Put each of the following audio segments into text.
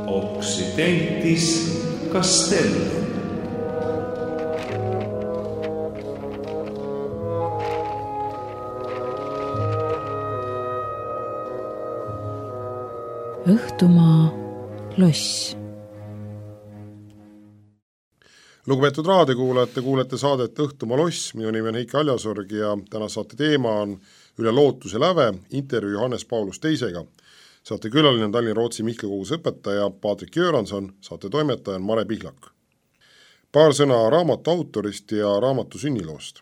Occidentis Castellum. Õhtumaa loss. Lugupeetud raadiokuulajad, te kuulete saadet Õhtumaa loss, minu nimi on Heiki Aljasorg ja täna saate teema on Üle lootuse läve, intervjuu Johannes Paulus teisega. Saate külaline on Tallinn-Rootsi Mihkla koguse õpetaja Patrik Jõranson, saate toimetaja on Mare Pihlak. Paar sõna raamatu autorist ja raamatu sünniloost.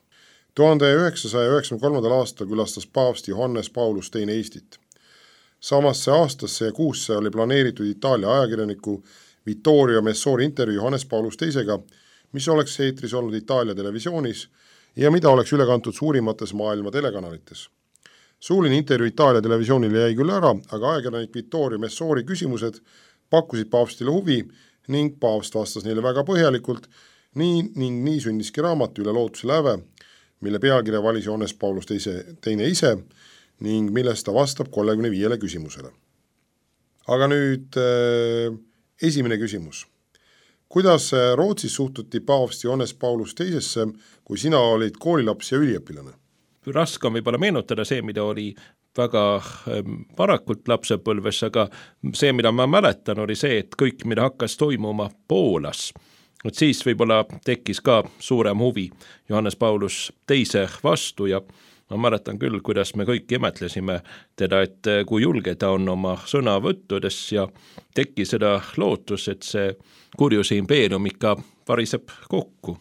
1993. aastal külastas paavst Johannes Paulus teine Eestit. Samasse aastasse ja kuusse oli planeeritud Itaalia ajakirjaniku Vittorio Messori intervjuu Johannes Paulus teisega, mis oleks eetris olnud Itaalia televisioonis ja mida oleks üle kantud suurimates maailma telekanalites. Suuline intervjuu Itaalia televisioonile jäi küll ära, aga ajakirjanik Vittorio Messori küsimused pakkusid paavstile huvi ning paavst vastas neile väga põhjalikult nii sündiski raamat Üle lootuse läve, mille pealkirja valis Johannes Paulus teine ise ning millest ta vastab 35 küsimusele. Aga nüüd esimene küsimus. Kuidas Rootsis suhtuti paavst Johannes Paulus teisesse, kui sina olid koolilaps ja üliõpilane? Raske on võib-olla meenutada see, mida oli väga varakult lapsepõlves, aga see, mida ma mäletan, oli see, et kõik, mida hakkas toimuma Poolas, siis võib-olla tekkis ka suurem huvi Johannes Paulus teise vastu ja ma mäletan küll, kuidas me kõik imetlesime teda, et kui julge ta on oma sõnavõttudes ja teki seda lootus, et see kurjuse impeerium ikka variseb kokku.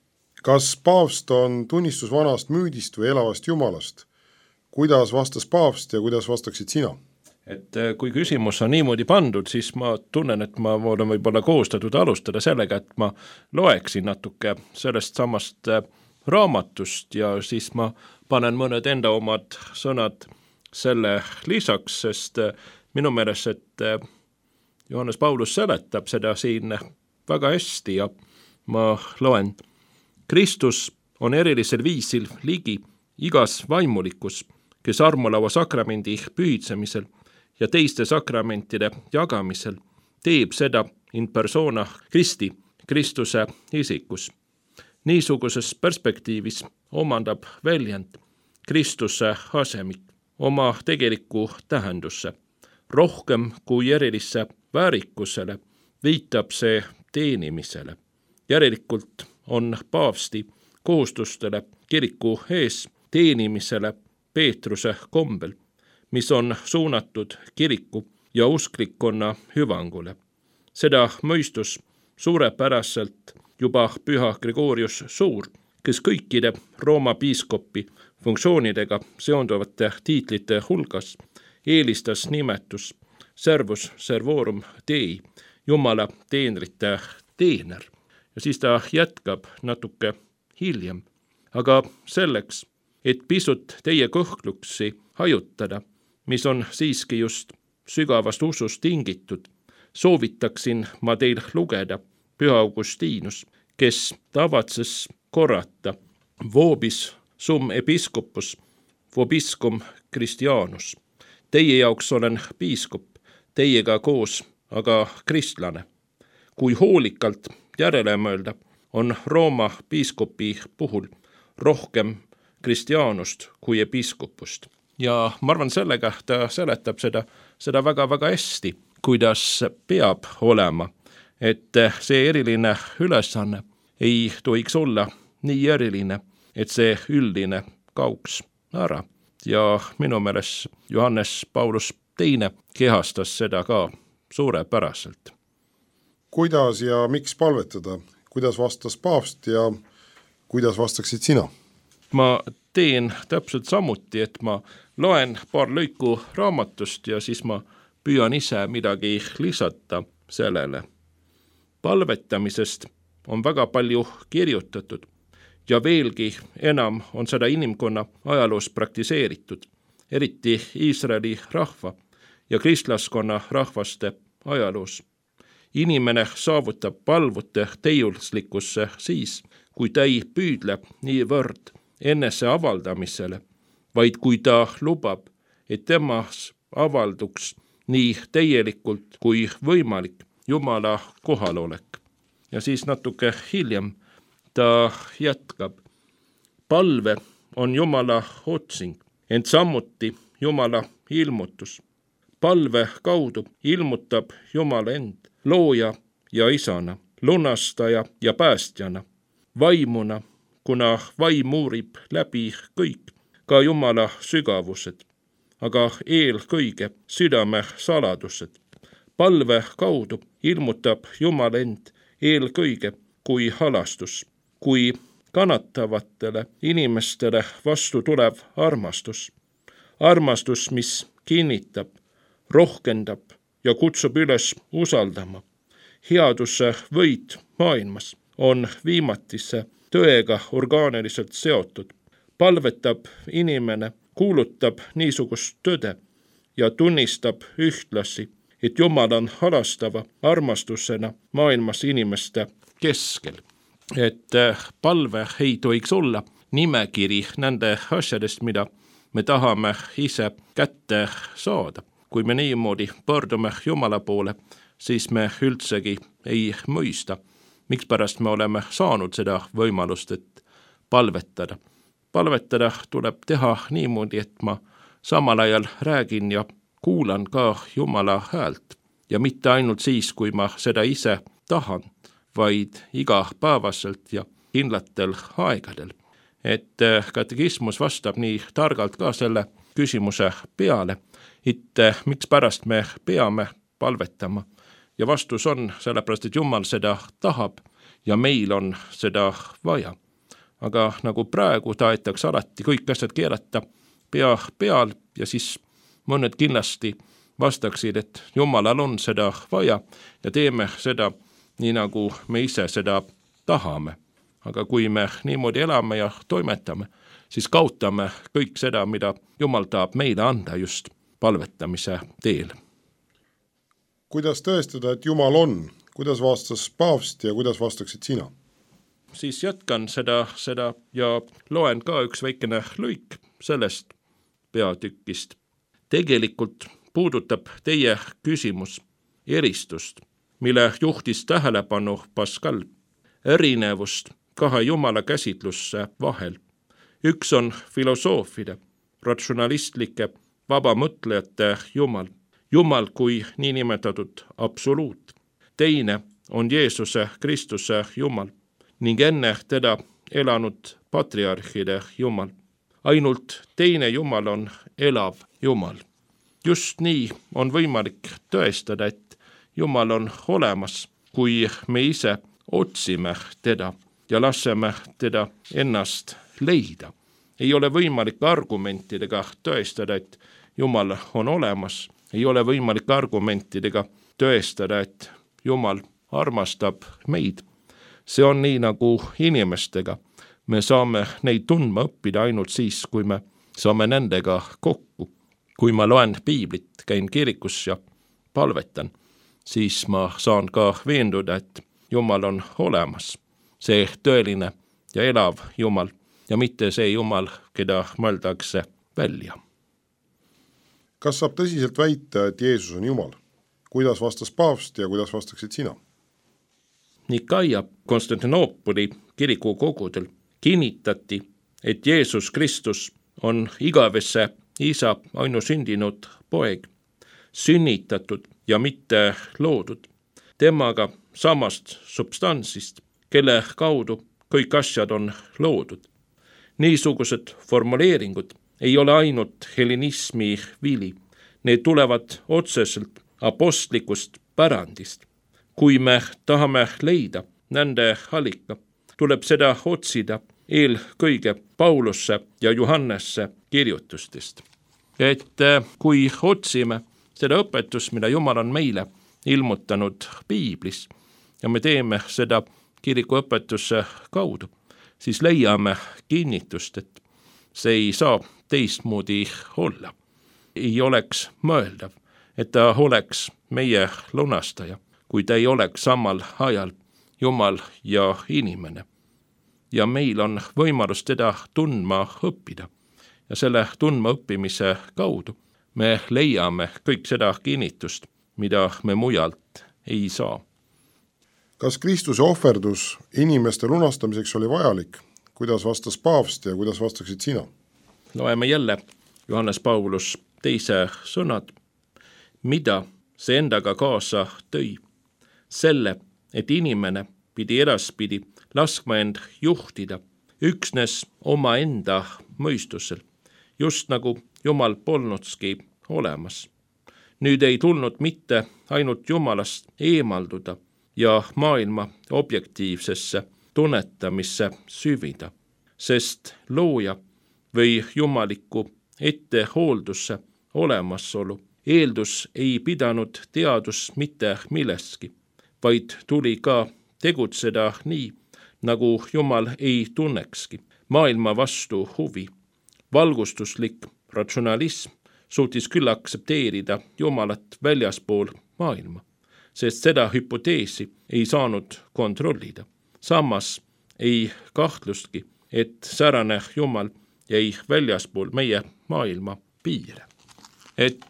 Kas paavst on tunnistus vanast müüdist või elavast jumalast? Kuidas vastas paavst ja kuidas vastaksid sina? Et kui küsimus on niimoodi pandud, siis ma tunnen, et ma olen võib-olla koostatud alustada sellega, et ma loeksin natuke sellest samast raamatust ja siis ma panen mõned enda omad sõnad selle lisaks, sest minu meelest, et Johannes Paulus seletab seda siin väga hästi ja ma loen. Kristus on erilisel viisil ligi igas vaimulikus, kes armulaua sakramendi pühitsemisel ja teiste sakramentide jagamisel teeb seda in persona Kristi, Kristuse isikus. Niisuguses perspektiivis omandab väljend Kristuse asemik oma tegeliku tähendusse. Rohkem kui erilisse väärikusele viitab see teenimisele. Järelikult on paavsti kohustustele kiriku ees teenimisele Peetruse kombel, mis on suunatud kiriku ja usklikkonna hüvangule. Seda mõistus suurepäraselt juba püha Gregorius Suur, kes kõikide Rooma piiskopi funktsioonidega seonduvate tiitlite hulgas eelistas nimetus Servus Servorum Dei, Jumala teenrite teener. Ja siis ta jätkab natuke hiljem. Aga selleks, et pisut teie kõhkluksi hajutada, mis on siiski just sügavast usust tingitud, soovitaksin ma teil lugeda Püha Augustinus, kes tavatses korrata vobis sum episkopus, vobiscum Christianus. Teie jaoks olen piiskop, teiega koos aga kristlane. Kui hoolikalt järele mõelda, on Rooma piiskopi puhul rohkem Christianust kui episkopust. Ja ma arvan sellega, ta seletab seda väga-väga hästi, kuidas peab olema, et see eriline ülesanne ei tohiks olla nii eriline, et see üldine kauks ära. Ja minu meelest Johannes Paulus teine kehastas seda ka suurepäraselt. Kuidas ja miks palvetada? Kuidas vastas paavst ja kuidas vastaksid sina? Ma teen täpselt samuti, et ma loen paar lõiku raamatust ja siis ma püüan ise midagi lisata sellele. Palvetamisest on väga palju kirjutatud ja veelgi enam on seda inimkonna ajaloos praktiseeritud, eriti Iisraeli rahva ja kristlaskonna rahvaste ajaloos. Inimene saavutab palvute teiuslikkusse siis, kui ta ei püüdle niivõrd ennese avaldamisele, vaid kui ta lubab, et temas avalduks nii täielikult kui võimalik Jumala kohalolek. Ja siis natuke hiljem ta jätkab. Palve on Jumala otsing, ent samuti Jumala ilmutus. Palve kaudu ilmutab Jumal end looja ja isana, lunastaja ja päästjana, vaimuna, kuna vaim uurib läbi kõik, ka Jumala sügavused, aga eelkõige südame saladused. Palve kaudu ilmutab Jumal end eelkõige kui halastus, kui kannatavatele inimestele vastu tulev armastus. Armastus, mis kinnitab, rohkendab ja kutsub üles usaldama. Headuse võit maailmas on viimatise tõega orgaaniliselt seotud. Palvetab inimene, kuulutab niisugust tõde ja tunnistab ühtlasi, et Jumal on halastava armastusena maailmas inimeste keskel. Et palve ei tohiks olla nimekiri nende asjadest, mida me tahame ise kätte saada. Kui me niimoodi pöördume Jumala poole, siis me üldsegi ei mõista, mikspärast me oleme saanud seda võimalust, et palvetada. Palvetada tuleb teha niimoodi, et ma samal ajal räägin ja kuulan ka Jumala häält ja mitte ainult siis, kui ma seda ise tahan, vaid igapäevaselt ja kindlatel aegadel. Et katekismus vastab nii targalt ka selle küsimuse peale, et mikspärast me peame palvetama. Ja vastus on sellepärast, et Jumal seda tahab ja meil on seda vaja. Aga nagu praegu tahetakse alati kõik asjad keerata pea peal ja siis mõned kindlasti vastaksid, et Jumalal on seda vaja ja teeme seda nii nagu me ise seda tahame. Aga kui me niimoodi elame ja toimetame, siis kaotame kõik seda, mida Jumal tahab meile anda just palvetamise teel. Kuidas tõestada, et Jumal on? Kuidas vastas paavst ja kuidas vastaksid sina? Siis jätkan seda ja loen ka üks väikene lõik sellest peatükist. Tegelikult puudutab teie küsimus eristust, mille juhtis tähelepanu Pascal, erinevust kahe Jumala käsitlusse vahel. Üks on filosoofide, ratsionalistlike, vabamõtlejate Jumal, Jumal kui niinimetatud absoluut. Teine on Jeesuse Kristuse Jumal ning enne teda elanud patriarhide Jumal. Ainult teine Jumal on elav Jumal. Just nii on võimalik tõestada, et Jumal on olemas, kui me ise otsime teda ja laseme teda ennast leida. Ei ole võimalik argumentidega tõestada, et Jumal on olemas. Ei ole võimalik argumentidega tõestada, et Jumal armastab meid. See on nii nagu inimestega. Me saame neid tundma õppida ainult siis, kui me saame nendega kokku. Kui ma loen piiblit, käin kirikus ja palvetan, siis ma saan ka veenduda, et Jumal on olemas. See tõeline ja elav Jumal ja mitte see Jumal, keda mõeldakse välja. Kas saab tõsiselt väita, et Jeesus on Jumal? Kuidas vastas paavst ja kuidas vastaksid sina? Nikaia Konstantinoopoli kirikukogudel kinnitati, et Jeesus Kristus on igavesse isa ainusündinud poeg, sünnitatud ja mitte loodud, temaga samast substantsist, kelle kaudu kõik asjad on loodud. Niisugused formuleeringud ei ole ainult helenismi vili, need tulevad otseselt apostlikust pärandist. Kui me tahame leida nende allika, tuleb seda otsida eelkõige Paulusse ja Johannesse kirjutustest. Et kui otsime seda õpetust, mida Jumal on meile ilmutanud piiblis ja me teeme seda kirikuõpetuse kaudu, siis leiame kinnitust, et see ei saa teistmoodi olla. Ei oleks mõeldav, et ta oleks meie lunastaja, kui ta ei oleks samal ajal Jumal ja inimene. Ja meil on võimalus teda tundma õppida. Ja selle tundma õppimise kaudu me leiame kõik seda kinnitust, mida me mujalt ei saa. Kas Kristuse ohverdus inimeste lunastamiseks oli vajalik? Kuidas vastas paavst ja kuidas vastaksid sina? Loeme jälle Johannes Paulus teise sõnad. Mida see endaga kaasa tõi? Selle, et inimene pidi edaspidi laskma end juhtida üksnes oma enda mõistusel, just nagu Jumal polnudski olemas. Nüüd ei tulnud mitte ainult Jumalast eemalduda ja maailma objektiivsesse tunnetamisse süvida, sest looja või jumaliku ettehooldusse olemasolu eeldus ei pidanud teadus mitte milleski, vaid tuli ka tegutseda nii, nagu Jumal ei tunnekski maailma vastu huvi. Valgustuslik ratsionalism suutis küll aktsepteerida Jumalat väljaspool maailma, sest seda hüpoteesi ei saanud kontrollida. Samas ei kahtlustki, et säärane Jumal jäi väljaspool meie maailma piire. Et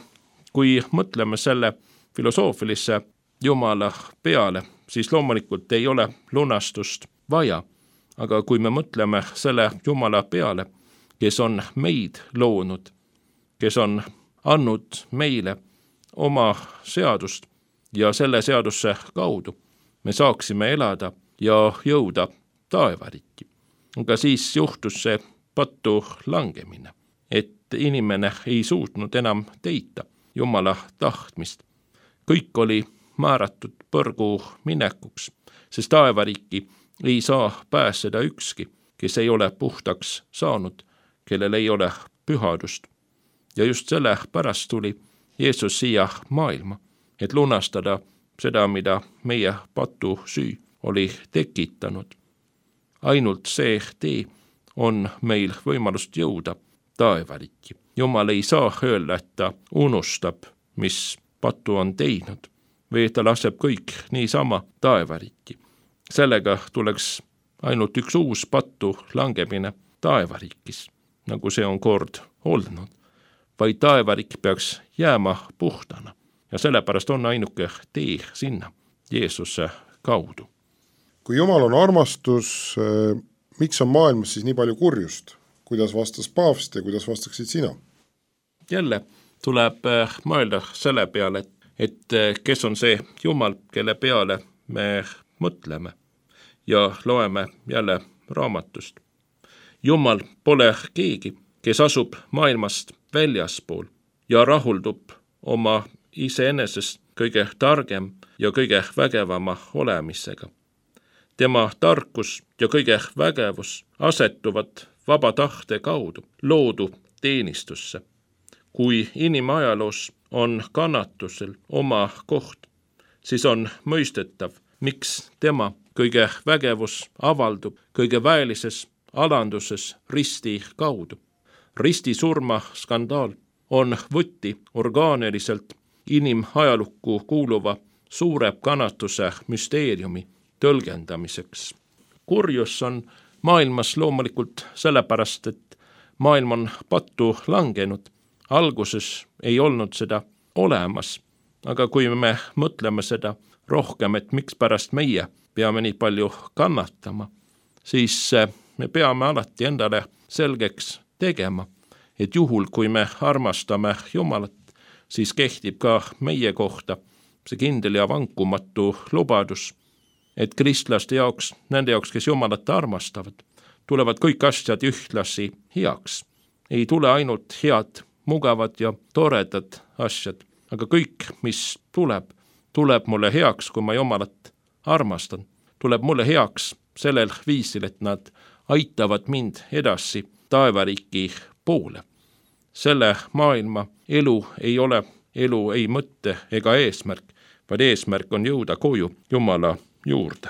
kui mõtleme selle filosoofilisse Jumala peale, siis loomulikult ei ole lunastust vaja, aga kui me mõtleme selle Jumala peale, kes on meid loonud, kes on andnud meile oma seadust ja selle seaduse kaudu me saaksime elada ja jõuda taevariiki. Aga siis juhtus see pattu langemine, et inimene ei suutnud enam teita Jumala tahtmist. Kõik oli määratud põrgu minekuks, sest taevariiki ei saa pääseda ükski, kes ei ole puhtaks saanud, kellel ei ole pühadust. Ja just selle pärast tuli Jeesus siia maailma, et lunastada seda, mida meie patu süü oli tekitanud. Ainult see tee on meil võimalust jõuda taevariiki. Jumal ei saa öelda, et ta unustab, mis patu on teinud, või ta laseb kõik niisama taevariiki. Sellega tuleks ainult üks uus pattu langemine taevariikis, nagu see on kord olnud, vaid taevariik peaks jääma puhtana ja sellepärast on ainuke tee sinna Jeesuse kaudu. Kui Jumal on armastus, miks on maailmas siis nii palju kurjust? Kuidas vastas paavst ja kuidas vastaksid sina? Jälle tuleb mõelda selle peale, et kes on see Jumal, kelle peale me mõtleme ja loeme jälle raamatust. Jumal pole keegi, kes asub maailmast väljaspool ja rahuldub oma iseenesest kõige targem ja kõige vägevama olemisega. Tema tarkus ja kõige vägevus asetuvad vaba tahte kaudu loodu teenistusse. Kui inimajaloos on kannatusel oma koht, siis on mõistetav, miks tema kõige vägevus avaldub kõige väelises alanduses risti kaudu. Risti surma skandaal on võtti orgaaniliselt inimajalukku kuuluva suure kannatuse müsteeriumi tõlgendamiseks. Kurjus on maailmas loomulikult sellepärast, et maailm on pattu langenud. Alguses ei olnud seda olemas, aga kui me mõtleme seda rohkem, et miks pärast meie peame nii palju kannatama, siis me peame alati endale selgeks tegema, et juhul, kui me armastame Jumalat, siis kehtib ka meie kohta see kindel ja vankumatu lubadus, et kristlaste jaoks, nende jaoks, kes Jumalat armastavad, tulevad kõik asjad ühtlasi heaks. Ei tule ainult head, mugavad ja toredad asjad, aga kõik, mis tuleb mulle heaks, kui ma Jumalat armastan. Tuleb mulle heaks sellel viisil, et nad aitavad mind edasi taevariiki poole. Selle maailma elu ei ole elu ei mõtte ega eesmärk, vaid eesmärk on jõuda koju Jumala juurde.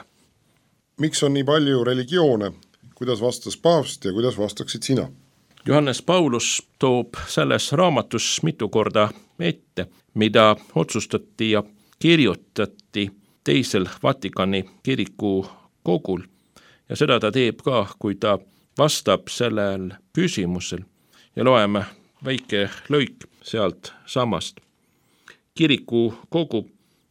Miks on nii palju religioone? Kuidas vastas paavst ja kuidas vastaksid sina? Johannes Paulus toob selles raamatus mitu korda ette, mida otsustati ja kirjutati teisel Vatikani kiriku kogul. Ja seda ta teeb ka, kui ta vastab sellel küsimusel. Ja loeme väike lõik sealt samast. Kiriku kogu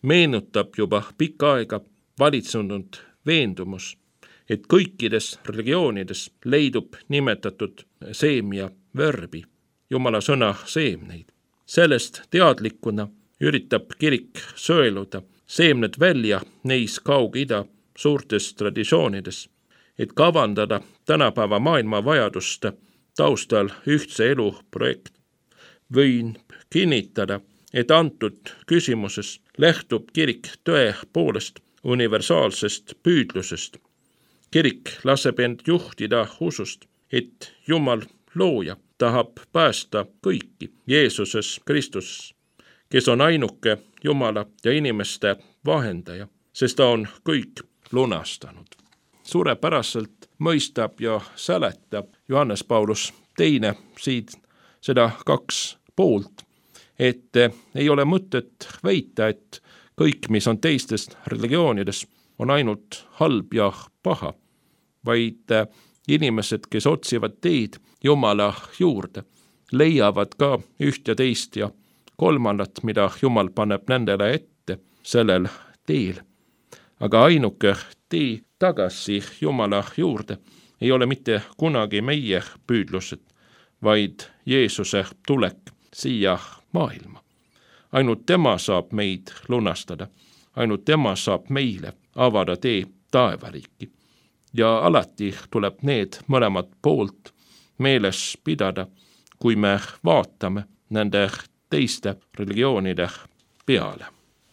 meenutab juba pikka aega valitsenud veendumus, et kõikides religioonides leidub nimetatud seemia verbi, Jumala sõna seemneid. Sellest teadlikuna üritab kirik sõeluda seemned välja neis Kaug-Ida suurtes traditsioonides, et kavandada tänapäeva maailma vajaduste taustal ühtse elu projekt. Võin kinnitada, et antud küsimuses lähtub kirik tõe poolest universaalsest püüdlusest. Kirik laseb end juhtida usust, et Jumal looja tahab päästa kõiki Jeesuses Kristuses, kes on ainuke Jumala ja inimeste vahendaja, sest ta on kõik lunastanud. Suurepäraselt mõistab ja seletab Johannes Paulus teine siit seda 2 poolt, et ei ole mõtet väita, et kõik, mis on teistes religioonides, on ainult halb ja paha, vaid inimesed, kes otsivad teed Jumala juurde, leiavad ka üht ja teist ja kolmandat, mida Jumal paneb nendele ette sellel teel. Aga ainuke tee tagasi Jumala juurde ei ole mitte kunagi meie püüdlused, vaid Jeesuse tulek siia maailma. Ainult tema saab meid lunastada, ainult tema saab meile avada tee taevariiki. Ja alati tuleb need mõlemad poolt meeles pidada, kui me vaatame nende teiste religioonide peale.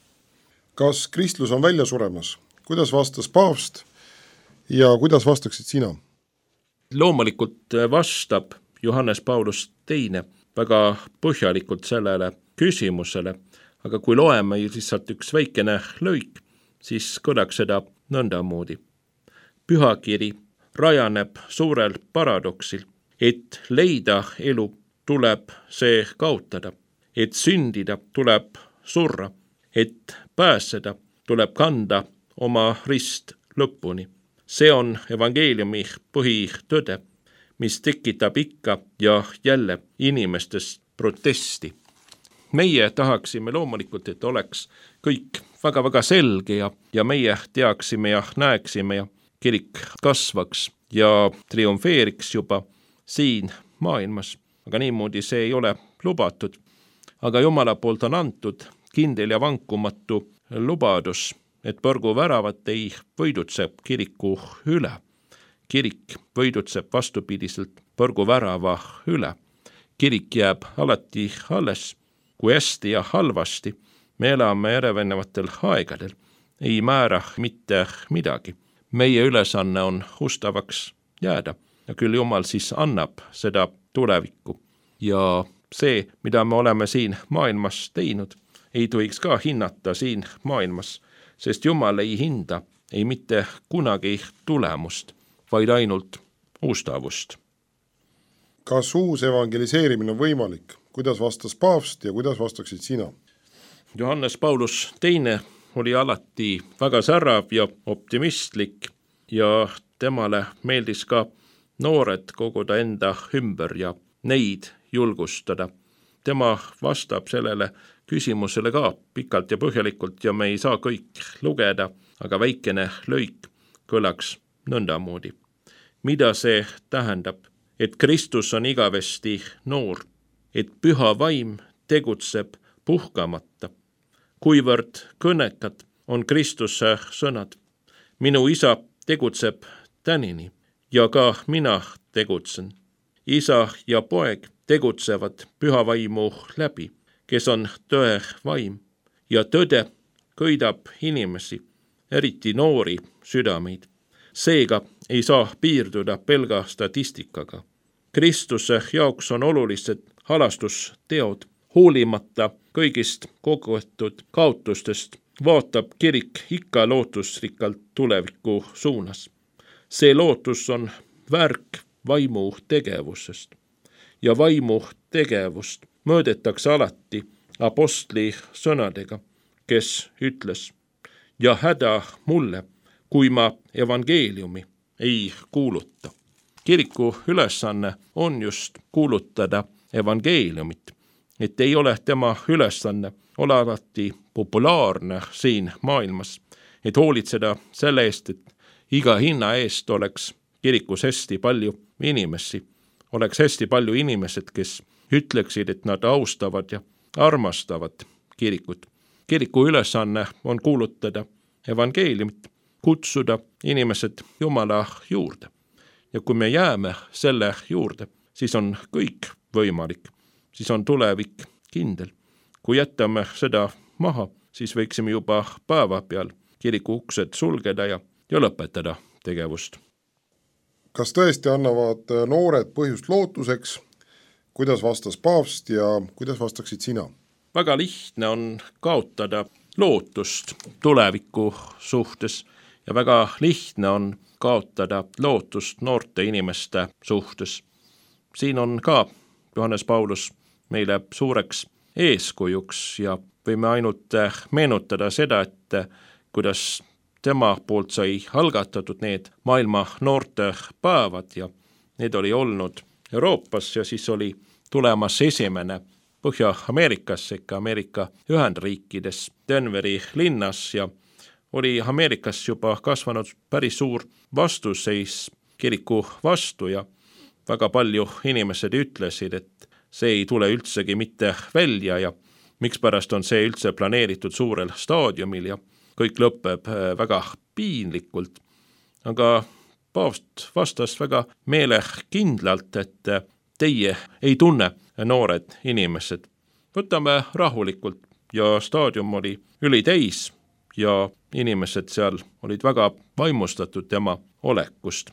Kas kristlus on välja suremas? Kuidas vastas paavst ja kuidas vastaksid sina? Loomulikult vastab Johannes Paulus teine väga põhjalikult sellele küsimusele, aga kui loeme lihtsalt üks väikene lõik, siis kõlaks seda nõndamoodi. Pühakiri rajaneb suurel paradoksil, et leida elu tuleb see kaotada, et sündida tuleb surra, et pääseda tuleb kanda oma rist lõpuni. See on evangeeliumi põhitõde, mis tekitab ikka ja jälle inimestest protesti. Meie tahaksime loomulikult, et oleks kõik väga-väga selge ja meie teaksime ja näeksime ja kirik kasvaks ja triumfeeriks juba siin maailmas. Aga niimoodi see ei ole lubatud. Aga Jumala poolt on antud kindel ja vankumatu lubadus, et põrgu väravat ei võidutse kiriku üle. Kirik võidutseb vastupidiselt põrgu värava üle. Kirik jääb alati alles, kui hästi ja halvasti me elame järjevenevatel aegadel, ei määra mitte midagi. Meie ülesanne on ustavaks jääda ja küll Jumal siis annab seda tulevikku. Ja see, mida me oleme siin maailmas teinud, ei tohiks ka hinnata siin maailmas, sest Jumal ei hinda ei mitte kunagi tulemust, vaid ainult ustavust. Kas uus evangeliseerimine on võimalik? Kuidas vastas paavst ja kuidas vastaksid sina? Johannes Paulus teine oli alati väga särav ja optimistlik ja temale meeldis ka noored koguda enda ümber ja neid julgustada. Tema vastab sellele küsimusele ka pikalt ja põhjalikult ja me ei saa kõik lugeda, aga väikene lõik kõlaks nõndamoodi. Mida see tähendab? Et Kristus on igavesti noor, et püha vaim tegutseb puhkamata. Kuivõrd kõnekad on Kristuse sõnad. Minu isa tegutseb tänini ja ka mina tegutsen. Isa ja poeg tegutsevad püha vaimu läbi, kes on tõe vaim ja tõde köidab inimesi, eriti noori südameid. Seega ei saa piirduda pelga statistikaga. Kristuse jaoks on olulised halastusteod. Hoolimata kõigist kogetud kaotustest vaatab kirik ikka lootusrikkalt tuleviku suunas. See lootus on värk vaimu tegevusest. Ja vaimu tegevust mõõdetakse alati apostli sõnadega, kes ütles: ja häda mulle, kui ma evangeeliumi ei kuuluta. Kiriku ülesanne on just kuulutada evangeeliumit et ei ole tema ülesanne ole alati populaarne siin maailmas, et hoolitseda selle eest, et iga hinna eest oleks kirikus hästi palju inimesi, oleks hästi palju inimesed, kes ütleksid, et nad austavad ja armastavad kirikut. Kiriku ülesanne on kuulutada evangeeliumit, kutsuda inimesed Jumala juurde. Ja kui me jääme selle juurde, siis on kõik võimalik, siis on tulevik kindel. Kui jätame seda maha, siis võiksime juba päeva peal kiriku uksed sulgeda ja lõpetada tegevust. Kas tõesti annavad noored põhjust lootuseks? Kuidas vastas paavst ja kuidas vastaksid sina? Väga lihtne on kaotada lootust tuleviku suhtes ja väga lihtne on kaotada lootust noorte inimeste suhtes. Siin on ka Johannes Paulus meile suureks eeskujuks ja võime ainult meenutada seda, et kuidas tema poolt sai algatatud need maailma noorte päevad ja need oli olnud Euroopas ja siis oli tulemas esimene Põhja-Ameerikas, ikka Ameerika Ühendriikides, Denveri linnas ja oli Ameerikas juba kasvanud päris suur vastuseis kiriku vastu ja väga palju inimesed ütlesid, et see ei tule üldsegi mitte välja ja mikspärast on see üldse planeeritud suurel staadiumil ja kõik lõpeb väga piinlikult. Aga paavst vastas väga meelekindlalt, et teie ei tunne noored inimesed. Võtame rahulikult ja staadium oli ülitäis ja inimesed seal olid väga vaimustatud tema olekust.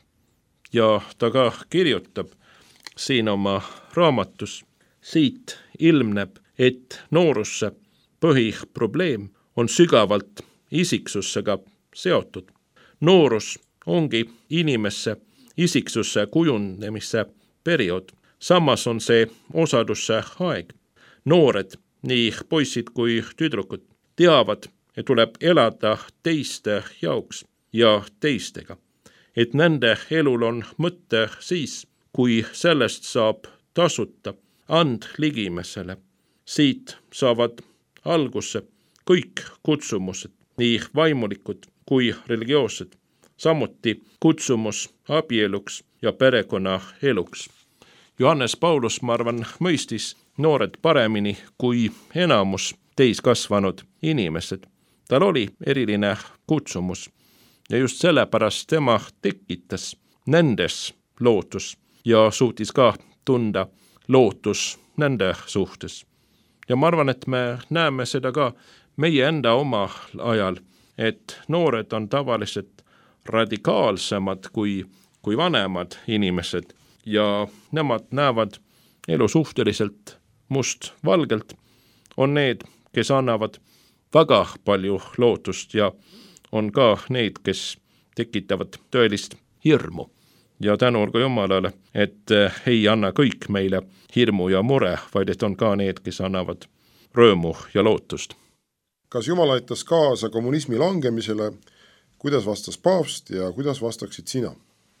Ja ta ka kirjutab siin oma raamatus, siit ilmneb, et noorusse põhiprobleem on sügavalt isiksusega seotud. Noorus ongi inimesse isiksuse kujunemise periood. Samas on see osadusse aeg. Noored, nii poisid kui tüdrukud, teavad, et tuleb elada teiste jaoks ja teistega. Et nende elul on mõte siis, kui sellest saab tasuta and ligimesele. Siit saavad algusse kõik kutsumused, nii vaimulikud kui religioossed, samuti kutsumus abieluks ja perekonna eluks. Johannes Paulus, ma arvan, mõistis noored paremini kui enamus täiskasvanud inimesed. Tal oli eriline kutsumus ja just sellepärast tema tekitas nendes lootus ja suutis ka tunda lootus nende suhtes. Ja ma arvan, et me näeme seda ka meie enda oma ajal, et noored on tavaliselt radikaalsemad kui vanemad inimesed ja nemad näevad elu suhteliselt must-valgelt. On need, kes annavad väga palju lootust ja on ka need, kes tekitavad tõelist hirmu. Ja tänu olgu Jumalale, et ei anna kõik meile hirmu ja mure, vaid et on ka need, kes annavad rõõmu ja lootust. Kas Jumal aitas kaasa kommunismi langemisele? Kuidas vastas paavst ja kuidas vastaksid sina?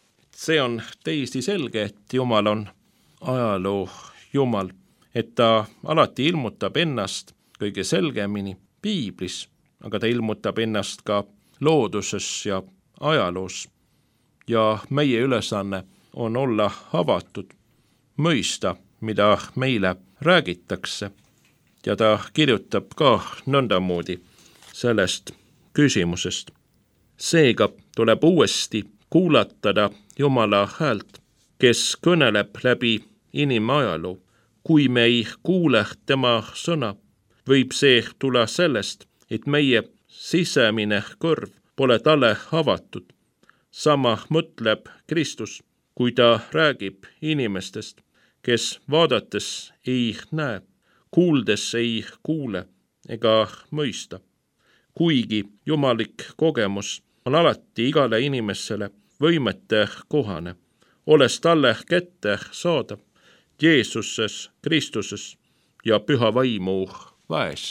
See on täiesti selge, et Jumal on ajaloo Jumal, et ta alati ilmutab ennast kõige selgemini piiblis, aga ta ilmutab ennast ka looduses ja ajaloos. Ja meie ülesanne on olla avatud, mõista, mida meile räägitakse. Ja ta kirjutab ka nõndamoodi sellest küsimusest. Seega tuleb uuesti kuulatada Jumala häält, kes kõneleb läbi inimajaloo. Kui me ei kuule tema sõna, võib see tulla sellest, et meie sisemine kõrv pole talle avatud. Sama mõtleb Kristus, kui ta räägib inimestest, kes vaadates ei näe, kuuldes ei kuule ega mõista. Kuigi jumalik kogemus on alati igale inimesele võimete kohane, olles talle kätte saadav Jeesuses, Kristuses ja püha vaimu väes.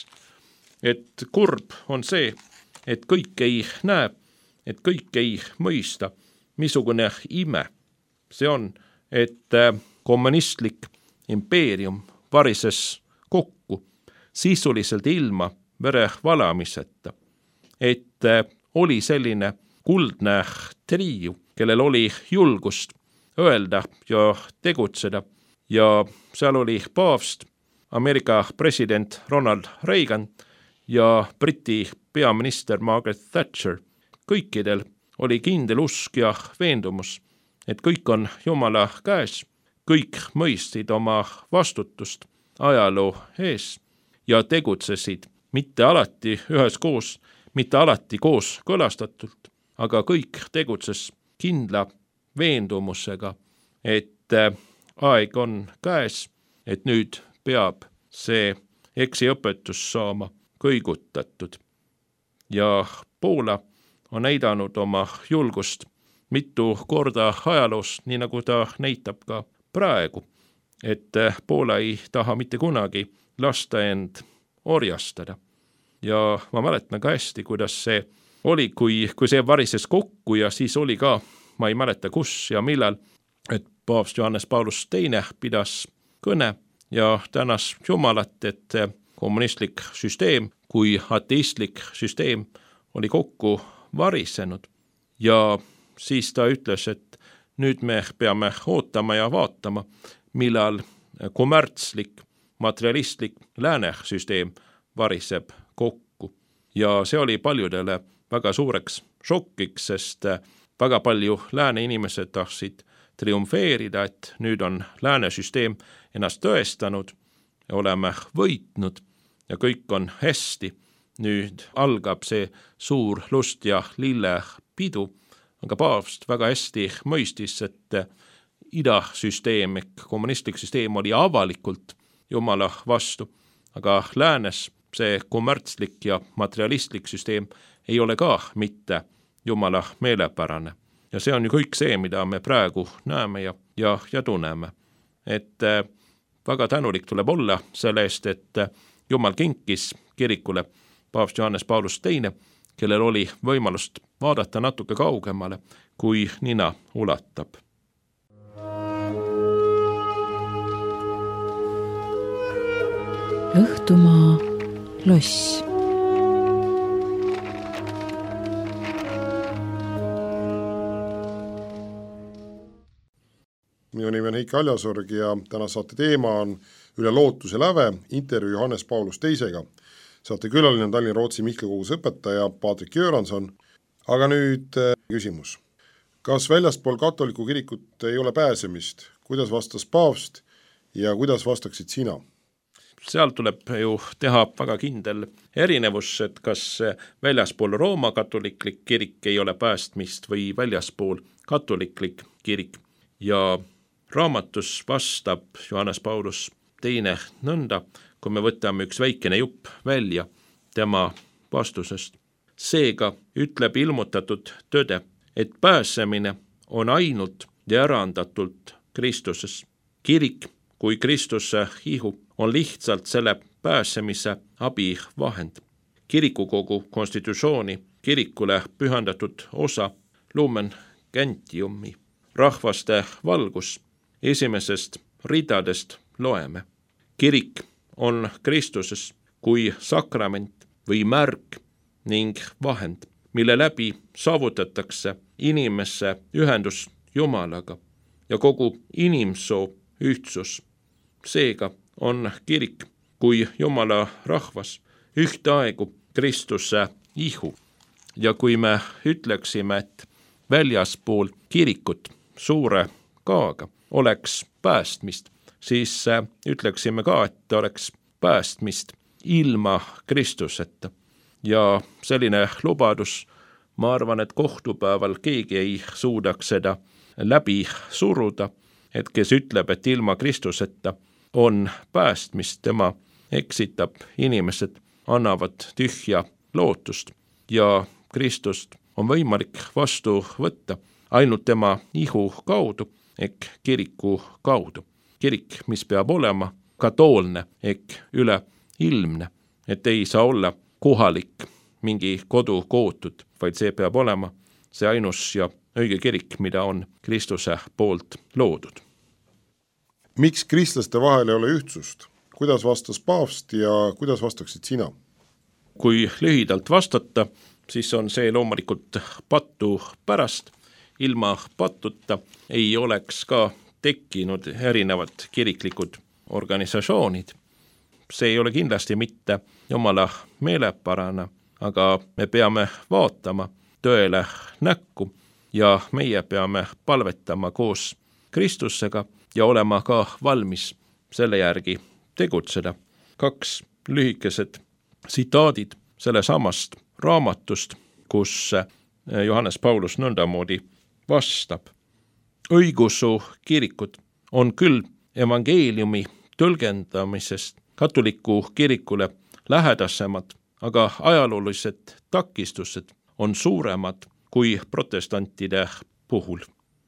Et kurb on see, et kõik ei näe, et kõik ei mõista, missugune ime see on, et kommunistlik impeerium varises kokku, sisuliselt ilma vere valamiseta. Et oli selline kuldne triiu, kellel oli julgust öelda ja tegutseda ja seal oli paavst, Ameerika president Ronald Reagan ja Briti peaminister Margaret Thatcher. Kõikidel oli kindel usk ja veendumus, et kõik on Jumala käes, kõik mõistsid oma vastutust ajaloo ees ja tegutsesid mitte alati üheskoos, mitte alati koos kõlastatult, aga kõik tegutses kindla veendumusega, et aeg on käes, et nüüd peab see eksiõpetus saama kõigutatud. Ja Poola on näidanud oma julgust mitu korda ajaloos, nii nagu ta näitab ka praegu, et Poola ei taha mitte kunagi lasta end orjastada. Ja ma mäletan ka hästi, kuidas see oli, kui see varises kokku ja siis oli ka, ma ei mäleta kus ja millal, et paavst Johannes Paulus II pidas kõne ja tänas Jumalat, et kommunistlik süsteem kui ateistlik süsteem oli kokku varisenud. Ja siis ta ütles, et nüüd me peame ootama ja vaatama, millal kommertslik, materialistlik lääne süsteem variseb kokku. Ja see oli paljudele väga suureks šokiks, sest väga palju lääne inimesed tahtsid triumfeerida, et nüüd on lääne süsteem ennast tõestanud ja oleme võitnud ja kõik on hästi. Nüüd algab see suur lust ja lillepidu, aga paavst väga hästi mõistis, et idasüsteem ehk kommunistlik süsteem oli avalikult Jumala vastu, aga läänes see kommertslik ja materialistlik süsteem ei ole ka mitte Jumala meelepärane. Ja see on ju kõik see, mida me praegu näeme ja tunneme. Et väga tänulik tuleb olla selle eest, et Jumal kinkis kirikule paavst Johannes Paulus II, kellel oli võimalust vaadata natuke kaugemale, kui nina ulatab. Õhtumaa loss. Minu nimi on Heiki Aljasorg ja täna saate teema on Üle lootuse läve, intervjuu Johannes Paulus II-ga. Saate külaline on Tallinna Rootsi Mihkla koguduse õpetaja Patrik Göranson. Aga nüüd küsimus. Kas väljaspool katoliku kirikut ei ole pääsemist? Kuidas vastas paavst ja kuidas vastaksid sina? Seal tuleb ju teha väga kindel erinevus, et kas väljaspool Rooma katoliklik kirik ei ole päästmist või väljaspool katoliklik kirik. Ja raamatus vastab Johannes Paulus II nõnda, kui me võtame üks väikene jupp välja tema vastusest. Seega ütleb ilmutatud tõde, et pääsemine on ainult ja erandatult Kristuses. Kirik kui Kristuse ihu on lihtsalt selle pääsemise abivahend. Kirikukogu konstitutsiooni kirikule pühendatud osa Lumen Gentiumi, rahvaste valgus, esimesest ridadest loeme. Kirik on Kristuses kui sakrament või märk ning vahend, mille läbi saavutatakse inimesse ühendus Jumalaga ja kogu inimsoo ühtsus. Seega on kirik kui Jumala rahvas ühtaegu Kristuse ihu. Ja kui me ütleksime, et väljaspool kirikut suure kaaga oleks päästmist, siis ütleksime ka, et oleks päästmist ilma Kristuseta. Ja selline lubadus, ma arvan, et kohtupäeval keegi ei suudaks seda läbi suruda, et kes ütleb, et ilma Kristuseta on päästmist, tema eksitab inimesed, annavad tühja lootust ja Kristust on võimalik vastu võtta ainult tema ihu kaudu ehk kiriku kaudu. Kirik, mis peab olema katoolne ehk üleilmne, et ei saa olla kohalik mingi kodu kootud, vaid see peab olema see ainus ja õige kirik, mida on Kristuse poolt loodud. Miks kristlaste vahel ei ole ühtsust? kuidas vastas paavst ja kuidas vastaksid sina? Kui lühidalt vastata, siis on see loomulikult patu pärast. Ilma patuta ei oleks ka tekkinud erinevad kiriklikud organisatsioonid. See ei ole kindlasti mitte Jumala meelepärane, aga me peame vaatama tõele näkku ja meie peame palvetama koos Kristusega ja olema ka valmis selle järgi tegutseda. 2 lühikesed tsitaadid selle samast raamatust, kus Johannes Paulus nõndamoodi vastab. Õigeusu kirikud on küll evangeeliumi tõlgendamisest katoliku kirikule lähedasemad, aga ajaloolised takistused on suuremad kui protestantide puhul.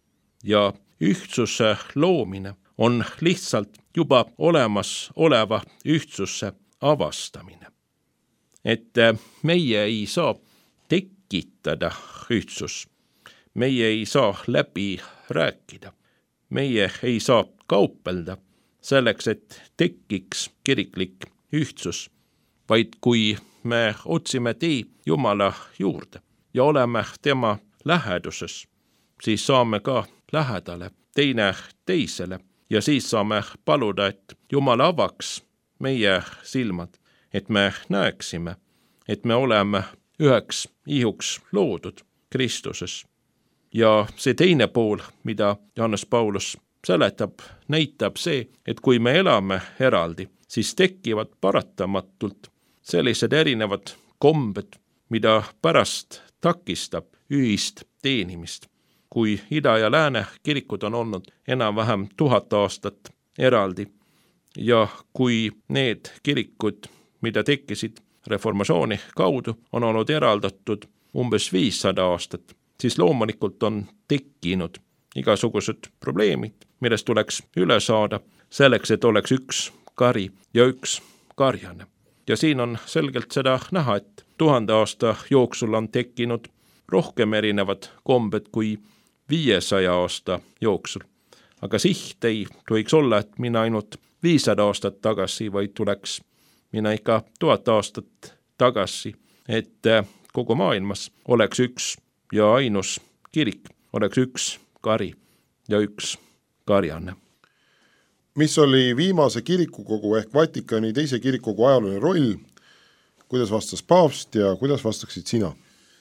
Ja ühtsuse loomine on lihtsalt juba olemas oleva ühtsuse avastamine. Et meie ei saa tekitada ühtsus, meie ei saa läbi rääkida, meie ei saa kaupelda selleks, et tekiks kiriklik ühtsus, vaid kui me otsime tee Jumala juurde ja oleme tema läheduses, siis saame ka lähedale teine teisele ja siis saame paluda, et Jumal avaks meie silmad, et me näeksime, et me oleme üheks ihuks loodud Kristuses. Ja see teine pool, mida Johannes Paulus seletab, näitab see, et kui me elame eraldi, siis tekivad paratamatult sellised erinevad kombed, mida pärast takistab ühist teenimist. Kui Ida- ja Lääne kirikud on olnud enam-vähem 1000 aastat eraldi ja kui need kirikud, mida tekkisid reformatsiooni kaudu, on olnud eraldatud umbes 500 aastat, siis loomulikult on tekkinud igasugused probleemid, millest tuleks üle saada selleks, et oleks üks kari ja üks karjane. Ja siin on selgelt seda näha, et 1000 aasta jooksul on tekkinud rohkem erinevad kombed kui 500 aasta jooksul. Aga siht ei tohiks olla, et minna ainult 500 aastat tagasi, vaid tuleks minna ikka 1000 aastat tagasi, et kogu maailmas oleks üks ja ainus kirik, oleks üks kari ja üks karjane. Mis oli viimase kirikukogu ehk Vatikani teise kirikukogu ajalooline roll, kuidas vastas paavst ja kuidas vastaksid sina?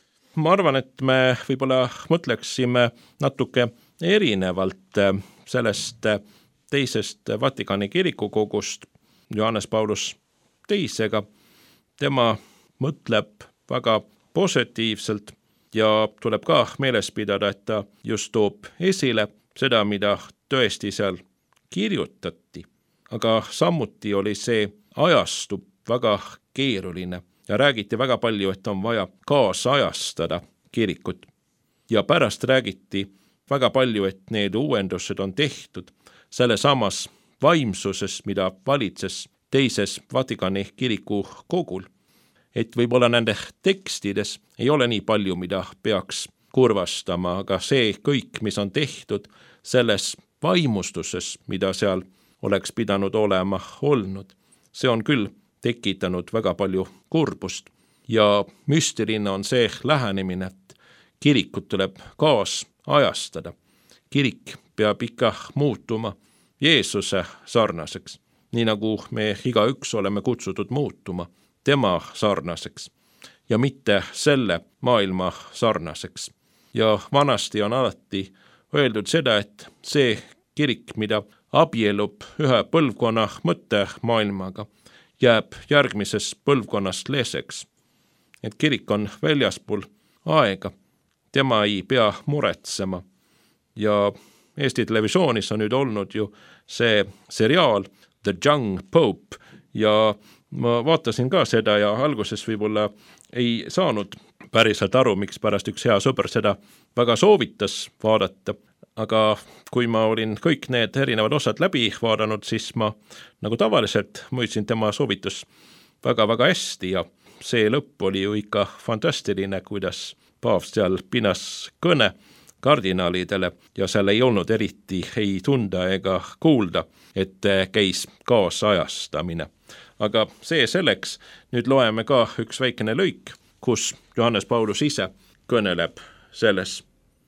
Ma arvan, et me võib-olla mõtleksime natuke erinevalt sellest teisest Vatikani kirikukogust Johannes Paulus teisega. Tema mõtleb väga positiivselt ja tuleb ka meeles pidada, et ta just toob esile seda, mida tõesti seal kirjutati. Aga samuti oli see ajastu väga keeruline ja räägiti väga palju, et on vaja kaasajastada kirikut. Ja pärast räägiti väga palju, et need uuendused on tehtud selle samas vaimsuses, mida valitses teises Vatikani kiriku kogul. Et võib-olla nende tekstides ei ole nii palju, mida peaks kurvastama, aga see kõik, mis on tehtud selles vaimustuses, mida seal oleks pidanud olema olnud, see on küll tekitanud väga palju kurbust ja müstiline on see lähenemine, et kirikut tuleb kaasajastada. Kirik peab ikka muutuma Jeesuse sarnaseks, nii nagu me igaüks oleme kutsutud muutuma tema sarnaseks ja mitte selle maailma sarnaseks. Ja vanasti on alati öeldud seda, et see kirik, mida abielub ühe põlvkonna mõttemaailmaga, jääb järgmises põlvkonnast leseks. Et kirik on väljaspool aega, tema ei pea muretsema. Ja Eesti televisioonis on nüüd olnud ju see seriaal The Young Pope ja ma vaatasin ka seda ja alguses võib-olla ei saanud päriselt aru, miks pärast üks hea sõber seda väga soovitas vaadata. Aga kui ma olin kõik need erinevad osad läbi vaadanud, siis ma nagu tavaliselt mõistsin tema soovitus väga-väga hästi ja see lõpp oli ju ikka fantastiline, kuidas paavst seal pinas kõne kardinaalidele ja seal ei olnud eriti ei tunda ega kuulda, et käis kaasajastamine. Aga see selleks, nüüd loeme ka üks väikene lõik, kus Johannes Paulus ise kõneleb selles.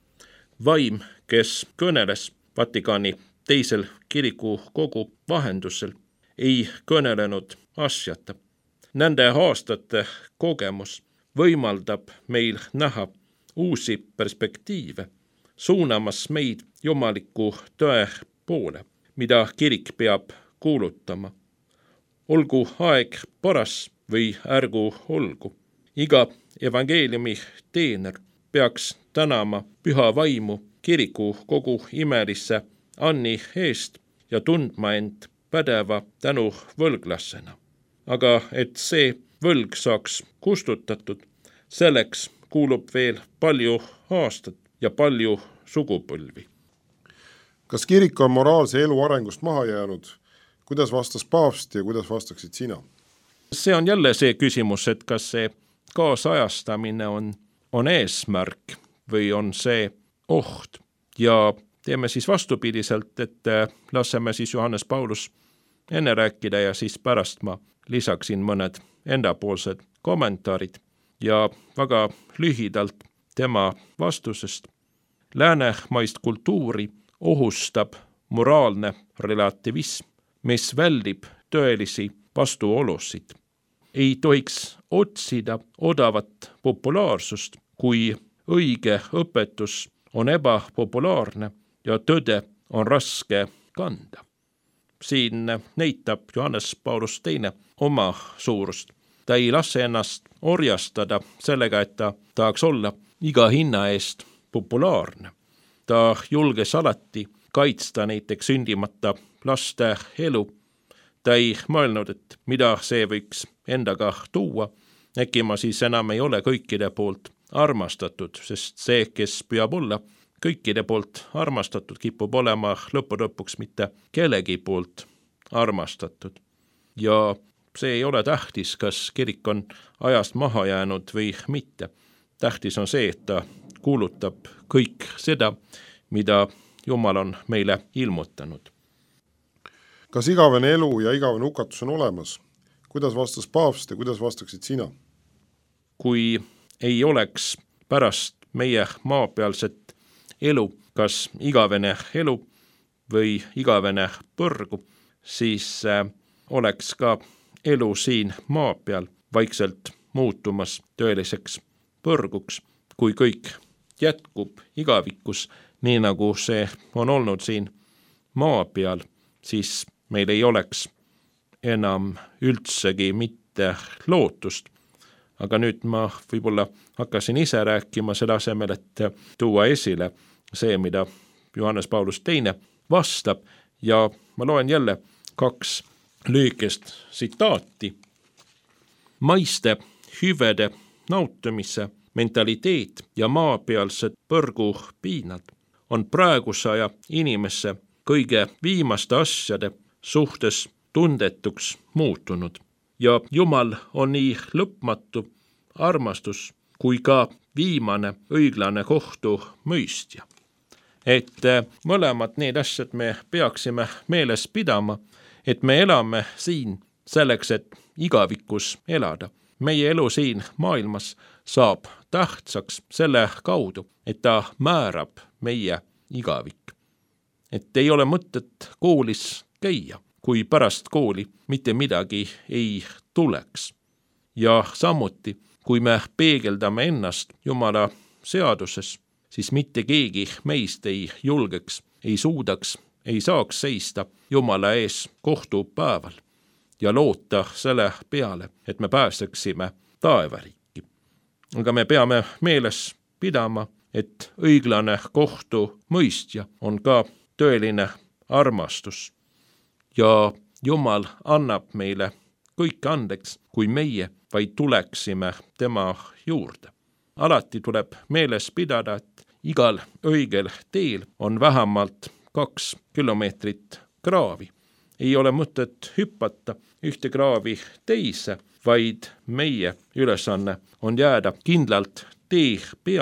Vaim, kes kõneles Vatikani teisel kirikukogu vahendusel, ei kõnelenud asjata. Nende aastate kogemus võimaldab meil näha uusi perspektiive, suunamas meid jumaliku tõe poole, mida kirik peab kuulutama. Olgu aeg paras või ärgu olgu. Iga evangeeliumi teener peaks tänama püha vaimu kiriku kogu imelisse Anni eest ja tundma end pädeva tänu võlglasena. Aga et see võlg saaks kustutatud, selleks kuulub veel palju aastat ja palju sugupõlvi. Kas kirik on moraalse elu arengust maha jäänud? Kuidas vastas paavst ja kuidas vastaksid sina? See on jälle see küsimus, et kas see kaasajastamine on eesmärk või on see oht. Ja teeme siis vastupidiselt, et laseme siis Johannes Paulus enne rääkida ja siis pärast ma lisaksin mõned endapoolsed kommentaarid ja väga lühidalt tema vastusest. Läänemaist kultuuri ohustab moraalne relativism, mis väldib tõelisi vastuolusid. Ei tohiks otsida odavat populaarsust, kui õige õpetus on ebapopulaarne ja tõde on raske kanda. Siin näitab Johannes Paulus II oma suurust. Ta ei lase ennast orjastada sellega, et ta tahaks olla iga hinna eest populaarne. Ta julges alati kaitsta näiteks sündimata laste elu. Ta ei mõelnud, et mida see võiks endaga tuua. Äkki ma siis enam ei ole kõikide poolt armastatud, sest see, kes püüab olla kõikide poolt armastatud, kipub olema lõpuks mitte kellegi poolt armastatud. Ja see ei ole tähtis, kas kirik on ajast maha jäänud või mitte. Tähtis on see, et ta kuulutab kõik seda, mida Jumal on meile ilmutanud. Kas igavene elu ja igavene hukatus on olemas? Kuidas vastas paavst ja kuidas vastaksid sina? Kui ei oleks pärast meie maapealset elu, kas igavene elu või igavene põrgu, siis oleks ka elu siin maa peal vaikselt muutumas tõeliseks põrguks, kui kõik jätkub igavikus, nii nagu see on olnud siin maa peal, siis meil ei oleks enam üldsegi mitte lootust. Aga nüüd ma võib-olla hakkasin ise rääkima selle asemel, et tuua esile see, mida Johannes Paulus II vastab ja ma loen jälle 2 lühikest tsitaati. Maiste hüvede nautimise mentaliteet ja maapealsed põrgupiinad on praeguse aja inimesse kõige viimaste asjade suhtes tundetuks muutunud. Ja Jumal on nii lõpmatu armastus kui ka viimane õiglane kohtu mõistja. Et mõlemad need asjad me peaksime meeles pidama, et me elame siin selleks, et igavikus elada. Meie elu siin maailmas saab tähtsaks selle kaudu, et ta määrab meie igavik. Et ei ole mõtet koolis käia, kui pärast kooli mitte midagi ei tuleks. Ja samuti, kui me peegeldame ennast Jumala seaduses, siis mitte keegi meist ei julgeks, ei suudaks, ei saaks seista Jumala ees kohtupäeval ja loota selle peale, et me pääseksime taevariiki. Aga me peame meeles pidama, et õiglane kohtu mõistja on ka tõeline armastus. Ja Jumal annab meile kõik andeks, kui meie vaid tuleksime tema juurde. Alati tuleb meeles pidada, et igal õigel teel on vähemalt 2 kilomeetrit kraavi. Ei ole mõtet hüppata ühte kraavi teise, vaid meie ülesanne on jääda kindlalt tee peal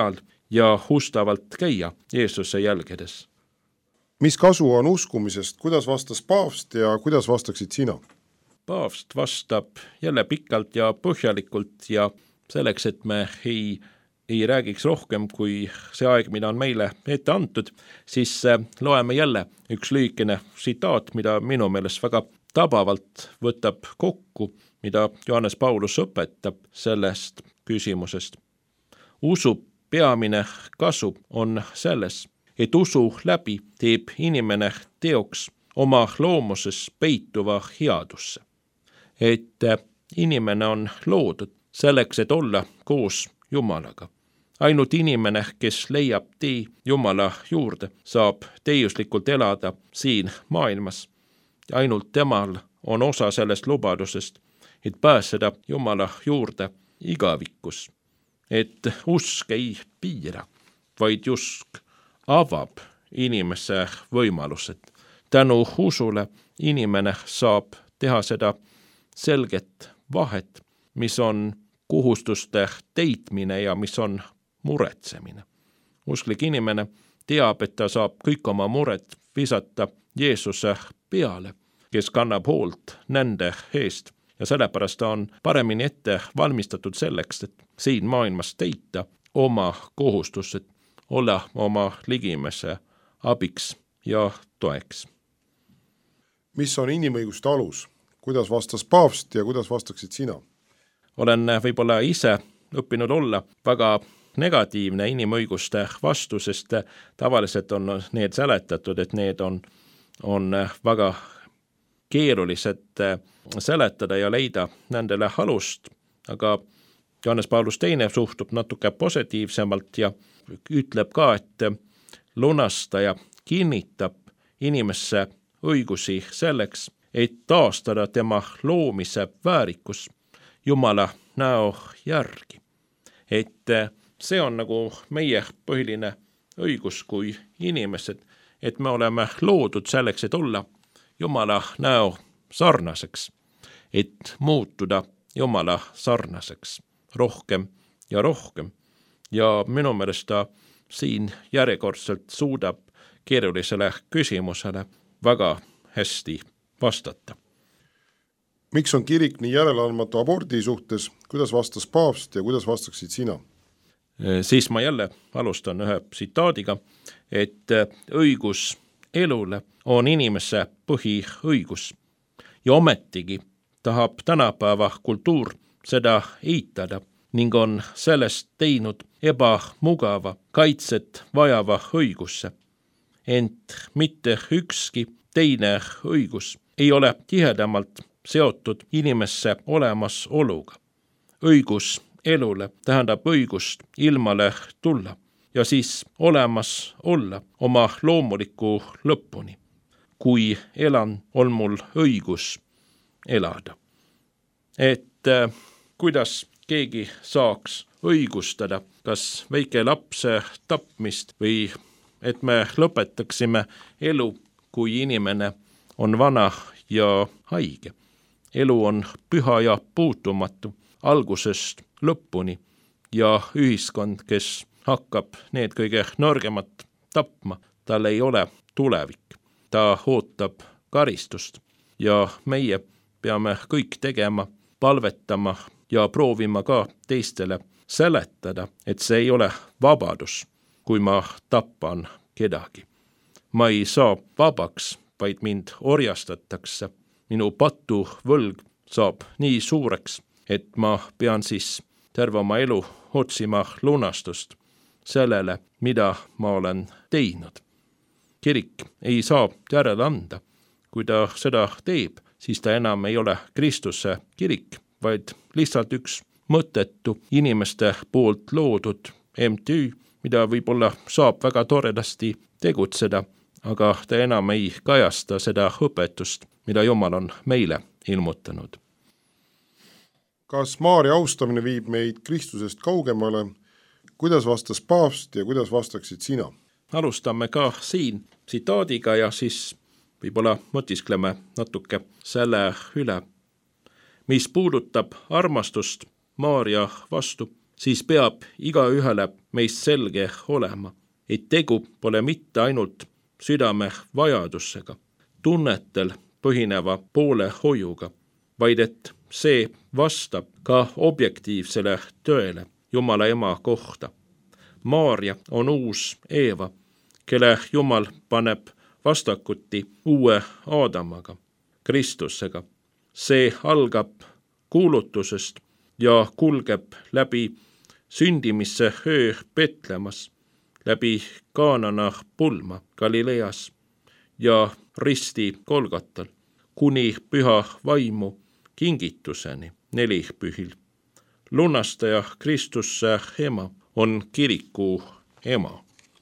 ja ustavalt käia Jeesuse jälgedes. Mis kasu on uskumisest, kuidas vastas paavst ja kuidas vastaksid sina? Paavst vastab jälle pikalt ja põhjalikult ja selleks, et me ei räägiks rohkem kui see aeg, mida on meile ette antud, siis loeme jälle üks lühikene tsitaat, mida minu meelest väga tabavalt võtab kokku, mida Johannes Paulus õpetab sellest küsimusest. Usu peamine kasu on selles, et usu läbi teeb inimene teoks oma loomuses peituva headusse. Et inimene on loodud selleks, et olla koos Jumalaga. Ainult inimene, kes leiab tee Jumala juurde, saab täiuslikult elada siin maailmas. Ainult temal on osa sellest lubadusest, et pääseda Jumala juurde igavikus. Et usk ei piira, vaid usk avab inimese võimalused. Tänu usule inimene saab teha seda selget vahet, mis on kohustuste täitmine ja mis on muretsemine. Usklik inimene teab, et ta saab kõik oma mured visata Jeesuse peale, kes kannab hoolt nende eest ja sellepärast ta on paremini ette valmistatud selleks, et siin maailmas täita oma kohustused, olla oma ligimese abiks ja toeks. Mis on inimõiguste alus? Kuidas vastas paavst ja kuidas vastaksid sina? Olen võib-olla ise õppinud olla väga negatiivne inimõiguste vastu, sest tavaliselt on need seletatud, et need on väga keerulised seletada ja leida nendele alust, aga Johannes Paulus II suhtub natuke positiivsemalt ja ütleb ka, et lunastaja kinnitab inimesse õigusi selleks, et taastada tema loomise väärikus Jumala näo järgi. Et see on nagu meie põhiline õigus kui inimesed, et me oleme loodud selleks, et olla Jumala näo sarnaseks, et muutuda Jumala sarnaseks rohkem ja rohkem. Ja minu meelest ta siin järjekordselt suudab keerulisele küsimusele väga hästi vastata. Miks on kirik nii järeleandmatu abordi suhtes, kuidas vastas paavst ja kuidas vastaksid sina? Siis ma jälle alustan ühe tsitaadiga, et õigus elule on inimese põhiõigus ja ometigi tahab tänapäeva kultuur seda eitada ning on sellest teinud ebamugava kaitset vajava õigusse. Ent mitte ükski teine õigus ei ole tihedamalt seotud inimesse olemasoluga. Õigus elule tähendab õigust ilmale tulla ja siis olemas olla oma loomuliku lõpuni. Kui elan, on mul õigus elada. Et kuidas keegi saaks õigustada kas väike lapse tapmist või et me lõpetaksime elu, kui inimene on vana ja haige. Elu on püha ja puutumatu algusest lõpuni ja ühiskond, kes hakkab need kõige nõrgemat tapma, tal ei ole tulevik. Ta ootab karistust ja meie peame kõik tegema, palvetama ja proovima ka teistele seletada, et see ei ole vabadus, kui ma tapan kedagi. Ma ei saa vabaks, vaid mind orjastatakse. Minu patuvõlg saab nii suureks, et ma pean siis terve oma elu otsima lunastust sellele, mida ma olen teinud. Kirik ei saa järele anda. Kui ta seda teeb, siis ta enam ei ole Kristuse kirik, vaid lihtsalt üks mõttetu inimeste poolt loodud MTÜ, mida võib-olla saab väga toredasti tegutseda, aga ta enam ei kajasta seda õpetust, mida Jumal on meile ilmutanud. Kas Maaria austamine viib meid Kristusest kaugemale? Kuidas vastas paavst ja kuidas vastaksid sina? Alustame ka siin tsitaadiga ja siis võib-olla mõtiskleme natuke selle üle. Mis puudutab armastust Maaria vastu, siis peab igaühele meist selge olema, et tegu pole mitte ainult südame vajadusega, tunnetel põhineva poolehoiuga, vaid et see vastab ka objektiivsele tõele Jumala ema kohta. Maarja on uus Eeva, kelle Jumal paneb vastakuti uue Aadamaga, Kristusega. See algab kuulutusest ja kulgeb läbi sündimisse öö Petlemas, läbi Kaanana pulma Galileas ja risti Golgatal, kuni püha vaimu kingituseni 4 pühil. Lunastaja Kristuse ema on kiriku ema.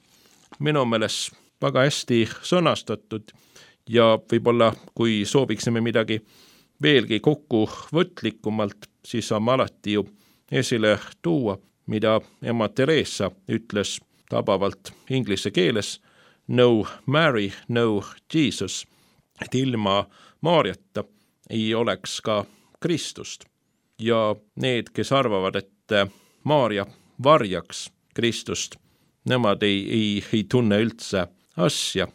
Minu meelest väga hästi sõnastatud ja võib-olla kui sooviksime midagi veelgi kokkuvõtlikumalt, siis saame alati ju esile tuua, mida ema Teresa ütles tabavalt inglise keeles no Mary, no Jesus, et ilma Maarjata ei oleks ka Kristust. Ja need, kes arvavad, et Maarja varjaks Kristust, nemad ei tunne üldse asja,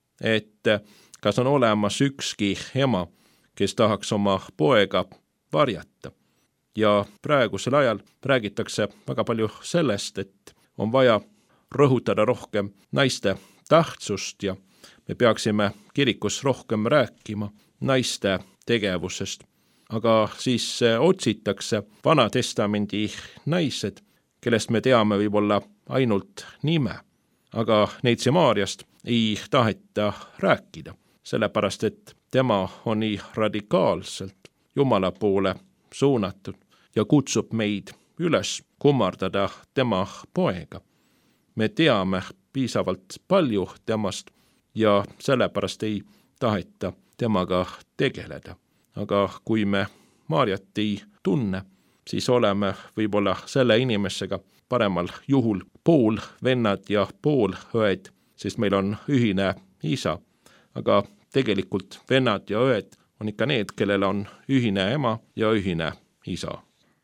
et kas on olemas ükski ema, kes tahaks oma poega varjata. Ja praegusel ajal räägitakse väga palju sellest, et on vaja rõhutada rohkem naiste tähtsust ja me peaksime kirikus rohkem rääkima naiste tegevusest. Aga siis otsitakse Vana Testamendi naised, kellest me teame võib-olla ainult nime, aga neitsi Maarjast ei taheta rääkida, sellepärast et tema on nii radikaalselt Jumala poole suunatud ja kutsub meid üles kummardada tema poega. Me teame piisavalt palju temast ja sellepärast ei taheta temaga tegeleda. Aga kui me Maarjat ei tunne, siis oleme võib-olla selle inimesega paremal juhul pool vennad ja pool õed, sest meil on ühine isa. Aga tegelikult vennad ja õed on ikka need, kellel on ühine ema ja ühine isa.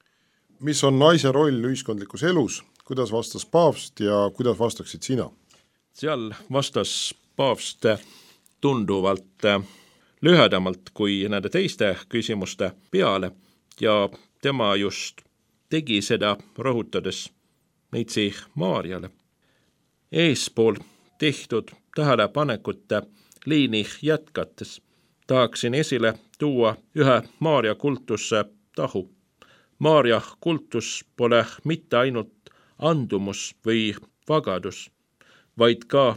Mis on naise roll ühiskondlikus elus? Kuidas vastas paavst ja kuidas vastaksid sina? Seal vastas paavst tunduvalt lühedamalt kui nende teiste küsimuste peale ja tema just tegi seda rõhutades neitsi Maarjale. Eespool tehtud tähelepanekute liini jätkates tahaksin esile tuua ühe Maarja kultuse tahu. Maarja kultus pole mitte ainult andumus või vagadus, vaid ka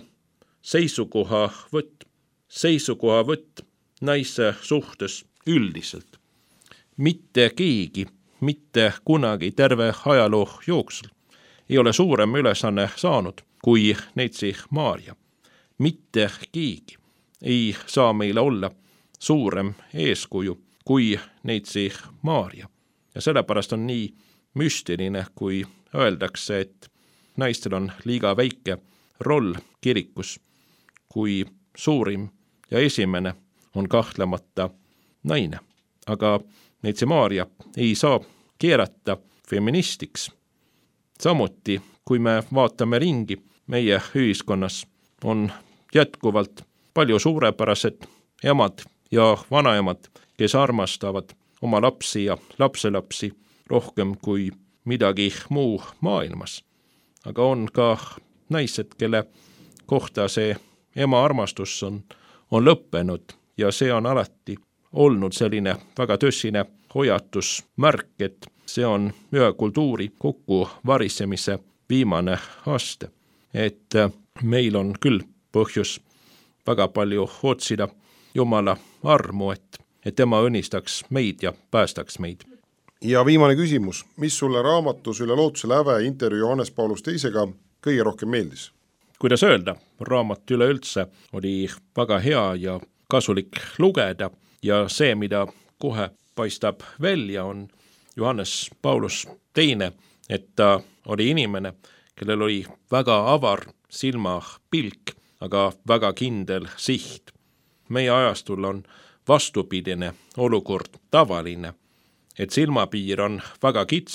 seisukohavõtt naise suhtes üldiselt. Mitte keegi, mitte kunagi terve ajaloo jooksul ei ole suurem ülesanne saanud kui neitsi Maarja. Mitte keegi ei saa meile olla suurem eeskuju kui neitsi Maarja. Ja sellepärast on nii müstiline, kui öeldakse, et naistel on liiga väike roll kirikus, kui suurim ja esimene on kahtlemata naine. Aga neitsi Maarja ei saa keerata feministiks. Samuti, kui me vaatame ringi meie ühiskonnas, on jätkuvalt palju suurepärased emad ja vanaemad, kes armastavad oma lapsi ja lapselapsi rohkem kui midagi muu maailmas. Aga on ka naised, kelle kohta see ema armastus on lõppenud ja see on alati olnud selline väga tõsine hoiatusmärk, et see on ühe kultuuri kokku varisemise viimane aste. Et meil on küll põhjus väga palju otsida Jumala armu, et tema õnnistaks meid ja päästaks meid. Ja viimane küsimus, mis sulle raamatus Üle lootuse läve intervjuu Johannes Paulus teisega kõige rohkem meeldis? Kuidas öelda, raamat üleüldse oli väga hea ja kasulik lugeda ja see, mida kohe paistab välja, on Johannes Paulus teine, et ta oli inimene, kellel oli väga avar silmapilk, aga väga kindel siht. Meie ajastul on vastupidine olukord tavaline, et silmapiir on väga kitsas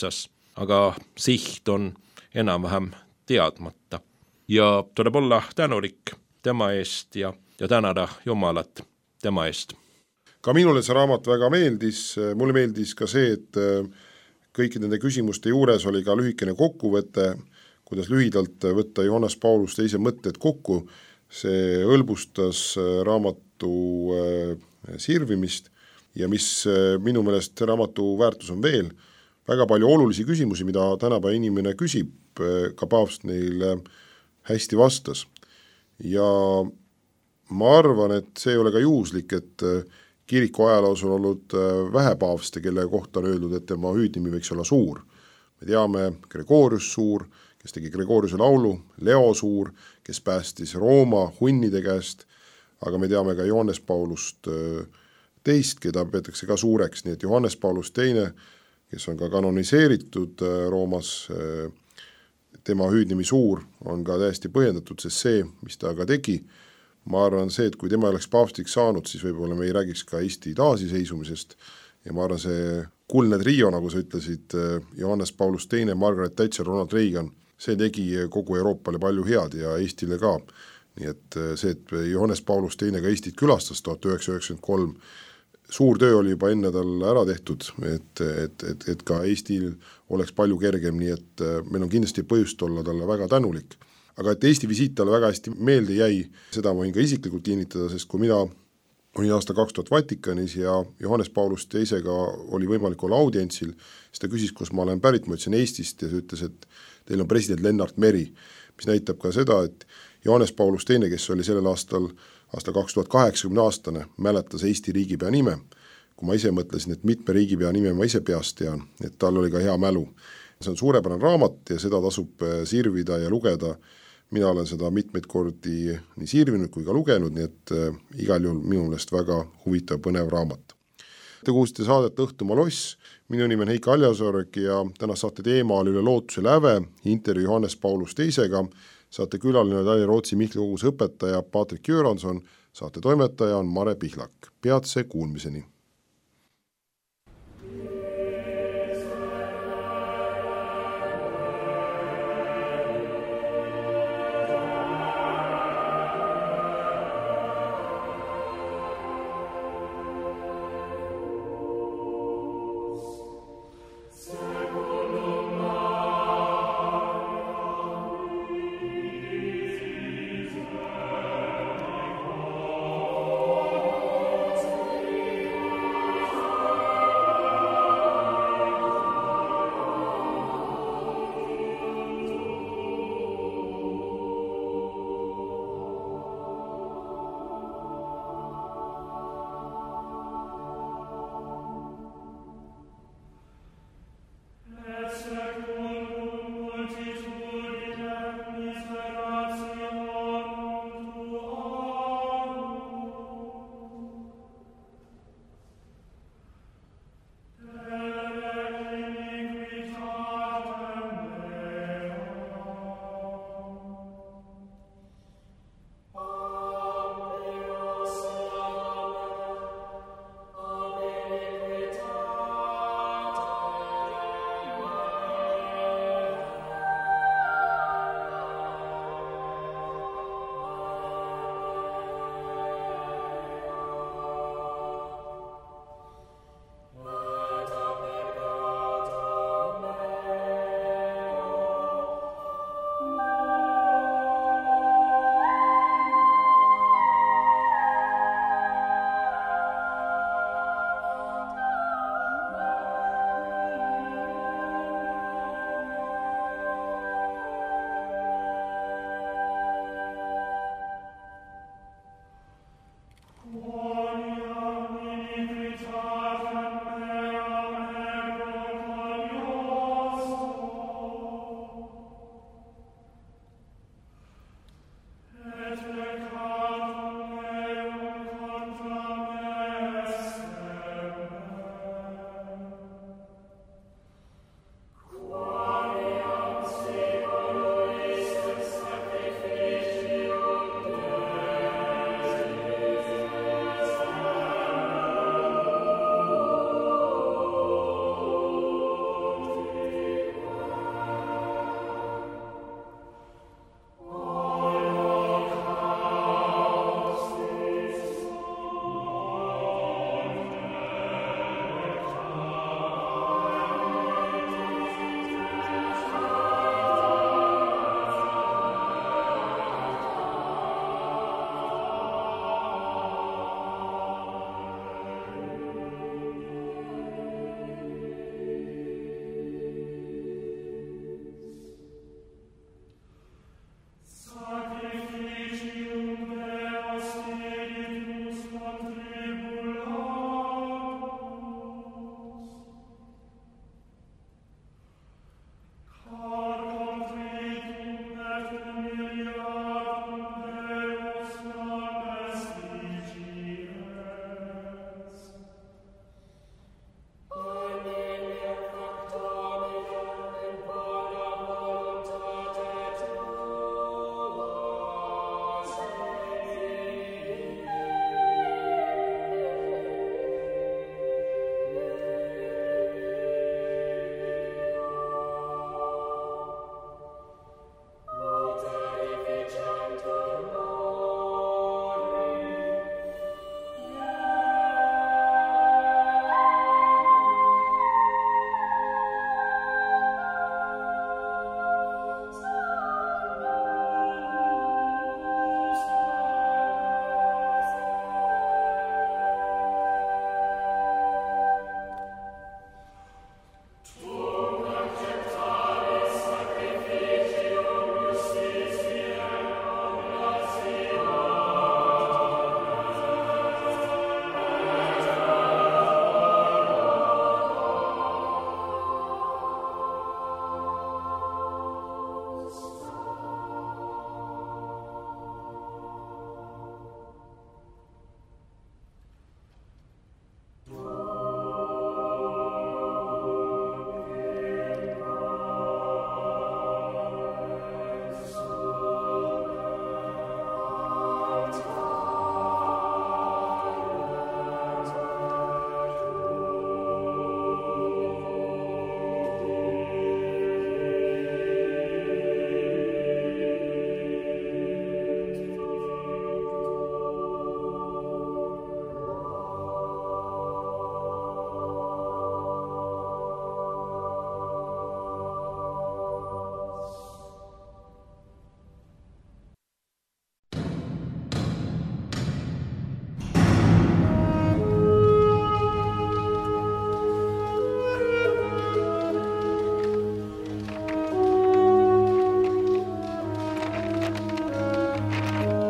aga siht on enam-vähem teadmata. Ja tuleb olla tänulik tema eest ja tänada Jumalat tema eest. Ka minule see raamat väga meeldis, mulle meeldis ka see, et kõikide nende küsimuste juures oli ka lühikene kokkuvõte, kuidas lühidalt võtta Johannes Paulus teise mõtted kokku. See hõlbustas raamatu sirvimist ja mis minu meelest raamatu väärtus on veel, väga palju olulisi küsimusi, mida tänapäeva inimene küsib, ka paavst neile hästi vastas. Ja ma arvan, et see ei ole ka juhuslik, et kiriku ajaloos on olnud vähe paavste, kelle kohta on öeldud, et tema hüüdnimi võiks olla Suur. Me teame Gregorius Suur, kes tegi Gregoriuse laulu, Leo Suur, kes päästis Rooma hunnide käest, aga me teame ka Johannes Paulust teist, keda peetakse ka suureks, nii et Johannes Paulus teine, kes on ka kanoniseeritud Roomas, tema hüüdnimi Suur on ka täiesti põhjendatud, sest see, mis ta ka tegi, ma arvan see, et kui tema oleks paavstiks saanud, siis võib-olla me ei räägiks ka Eesti taasiseisumisest ja ma arvan see kuldne trio, nagu sa ütlesid, Johannes Paulus teine, Margaret Thatcher, Ronald Reagan, see tegi kogu Euroopale palju head ja Eestile ka. Nii et see, et Johannes Paulus teine ka Eestit külastas 1993, suur töö oli juba enne tal ära tehtud, et ka Eestil oleks palju kergem, nii et meil on kindlasti põhjust olla talle väga tänulik. Aga et Eesti visiit talle väga hästi meelde jäi, seda ma võin ka isiklikult kinnitada, sest kui mina olin aasta 2000 Vatikanis ja Johannes Paulus teisega oli võimalik olla audientsil, siis ta küsis, kus ma olen pärit, ma ütlesin Eestist ja ta ütles, et teil on president Lennart Meri, mis näitab ka seda, et Johannes Paulus teine, kes oli sellel aastal 2080 aastane, mäletas Eesti riigipea nime. Kui ma ise mõtlesin, et mitme riigipea nime ma ise peast tean, et tal oli ka hea mälu. See on suurepärane raamat ja seda tasub sirvida ja lugeda. Mina olen seda mitmeid kordi nii sirvinud kui ka lugenud, nii et igal juhul minu meelest väga huvitav põnev raamat. Te kuulsite saadet Õhtumaa loss, minu nimi on Heiki Aljasorg ja täna saate teema oli Üle lootuse läve, intervjuu Johannes Paulus teisega, saate külaline Tali-Rootsi Mihkli koguse õpetaja Patrik Jüranson, saate toimetaja on Mare Pihlak. Peatse kuulmiseni!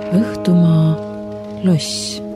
Õhtumaa loss.